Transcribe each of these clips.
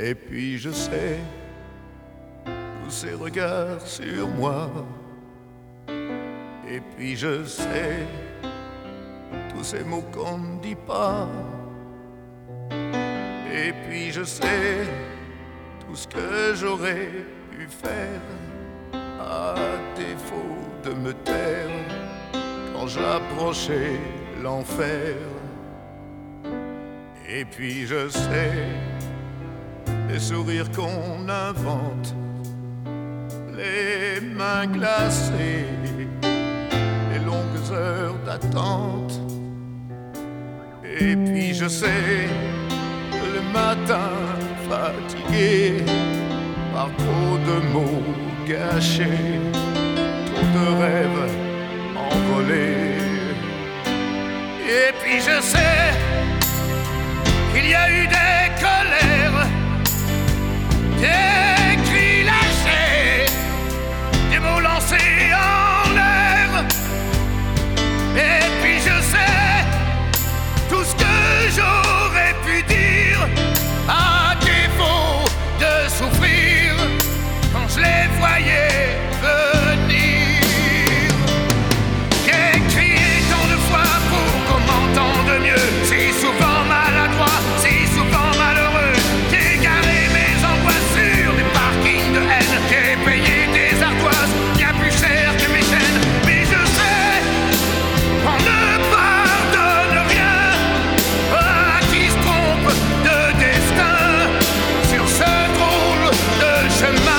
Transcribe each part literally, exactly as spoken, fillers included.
Et puis je sais tous ces regards sur moi. Et puis je sais tous ces mots qu'on ne dit pas. Et puis je sais tout ce que j'aurais pu faire à défaut de me taire quand j'approchais l'enfer. Et puis je sais les sourires qu'on invente, les mains glacées, les longues heures d'attente. Et puis je sais le matin fatigué par trop de mots gâchés, trop de rêves envolés. Et puis je sais qu'il y a eu des colères, des cris lâchés, des mots lancés en l'air. Et puis je sais tout ce que j'aurais pu dire à défaut de souffrir quand je les voyais venir. J'ai crié tant de fois pour qu'on m'entende mieux, si souvent maladroit, si souvent malheureux. J'ai garé mes angoisses sur des parkings de haine. J'ai payé des ardoises bien plus cher que mes chaînes. Mais je sais qu'on ne pardonne rien à qui se trompe de destin sur ce drôle de chemin.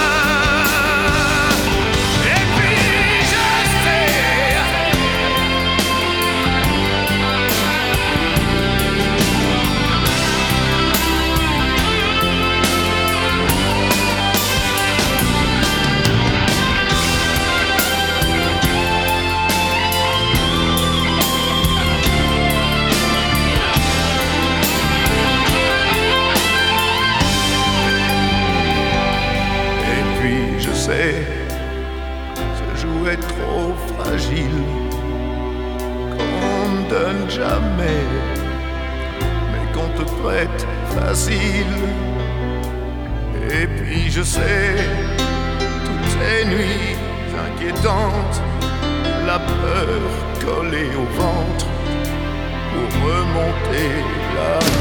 Et puis je sais Et puis je sais, ce jouet trop fragile qu'on ne donne jamais, mais qu'on te prête facile. Et puis je sais, toutes ces nuits inquiétantes, la peur collée au ventre pour remonter la